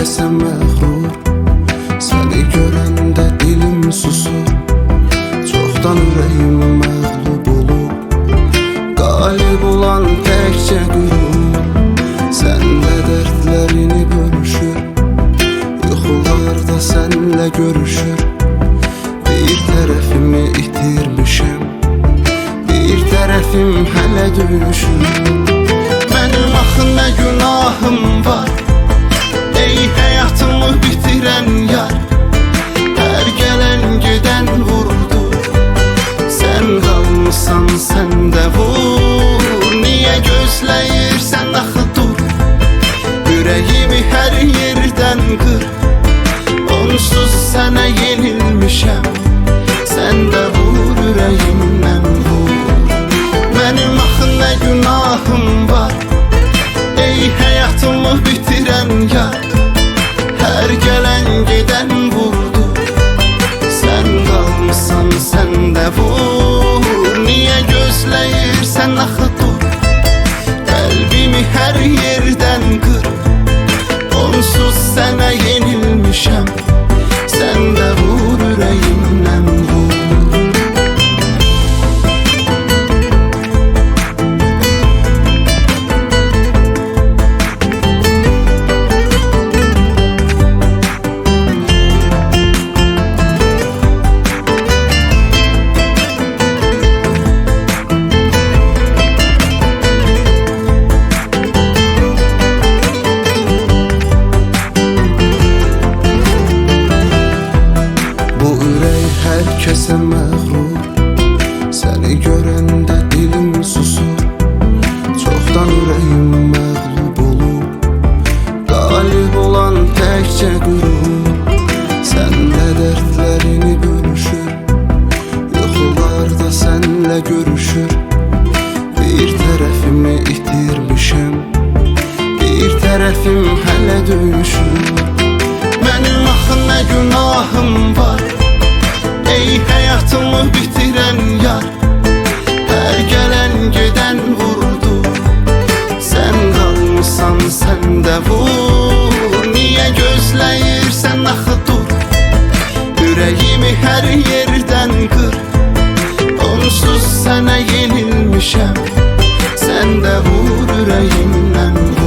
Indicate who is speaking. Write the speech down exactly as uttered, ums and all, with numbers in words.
Speaker 1: herkese məğrur. Səni görəndə dilim susur. Çoxdan ürəyim məğlub olub. Qalib olan təkcə qürur. Sənlə dərdlərini bölüşür. Yuxularda sənlə görüşür. Bir tərəfimi itirmişəm, bir tərəfim hələ döyüşür. Mənim axı nə günahım var, ey həyatımı bitirən yar. Hər gələn gedən vurdu, sən qalmısan sən də vur. Niyə gözləyirsən axı dur, ürəyimi hər yerdən qır. Onsuz sənə yenilmişəm, sən də vur ürəyimdən vur. Mənim axı nə günahım var, ey həyatımı bitirən yar. Hər gələn gedən vurdu, sən qalmısan sən də vur. Niyə gözləyirsən axı dur, qəlbimi hər yerdən qır. Onsuz sənə yenilmişəm, sən də vur ürəyimdən vur. Herkese məğrur. Səni görəndə dilim susur. Çoxdan ürəyim məğlub olub. Qalib olan təkcə qürur. Sənlə dərdlərini bölüşür. Yuxularda sənlə görüşür. Bir tərəfimi itirmişəm, bir tərəfim hələ döyüşür. Mənim axı nə günahım var, ey həyatımı bitirən yar. Hər gələn gedən vurdu, sən qalmısan sən də vur. Niyə gözləyirsən axı dur, ürəyimi hər yerdən qır. Onsuz sənə yenilmişəm, sən də vur ürəyimdən vur.